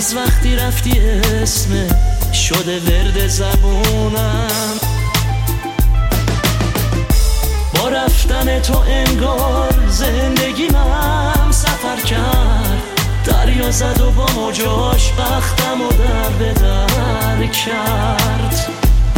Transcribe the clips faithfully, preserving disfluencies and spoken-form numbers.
از وقتی رفتی اسم شده ورد زبونم. با رفتن تو انگار زندگیمم سفر کرد، دریا زد و با موجاش بختم و در به در کرد.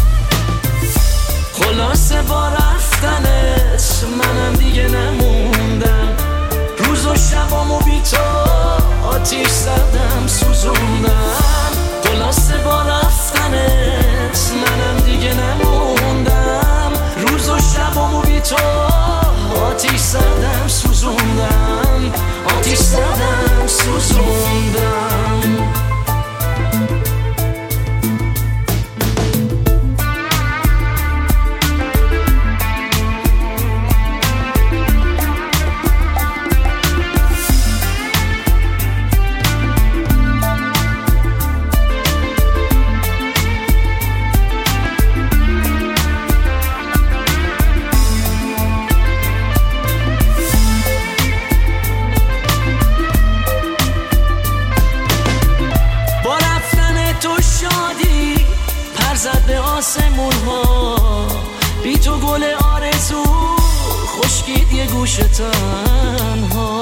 خلاصه با رفتنت منم دیگه نموندم، روز و شبامو بی تو آتیش زدم سوزوندم. خلاصه با رفتنت منم دیگه نموندم، روز و شبامو بی تو آتیش زدم سوزوندم، آتیش زدم سوزوندم. زد به آسمون ها بی تو گل آرزو خشکید یه گوشه تنها.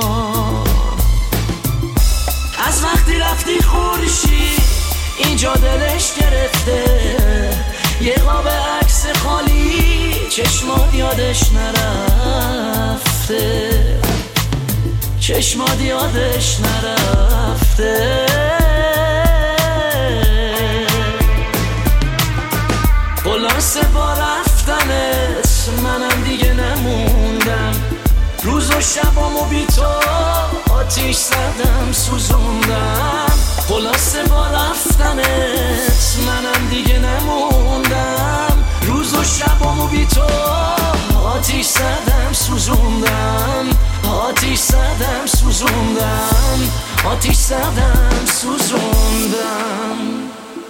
از وقتی رفتی خورشید اینجا دلش گرفته، یه قاب عکس خالی چشمات یادش نرفته، چشمات یادش نرفته. خلاصه با رفتنت منم دیگه نموندم، روز و شبامو بی تو آتیش زدم سوزوندم. خلاصه با رفتنت منم دیگه نموندم، روز و شبامو بی تو آتیش زدم سوزوندم، آتیش زدم سوزوندم، آتیش زدم سوزوندم.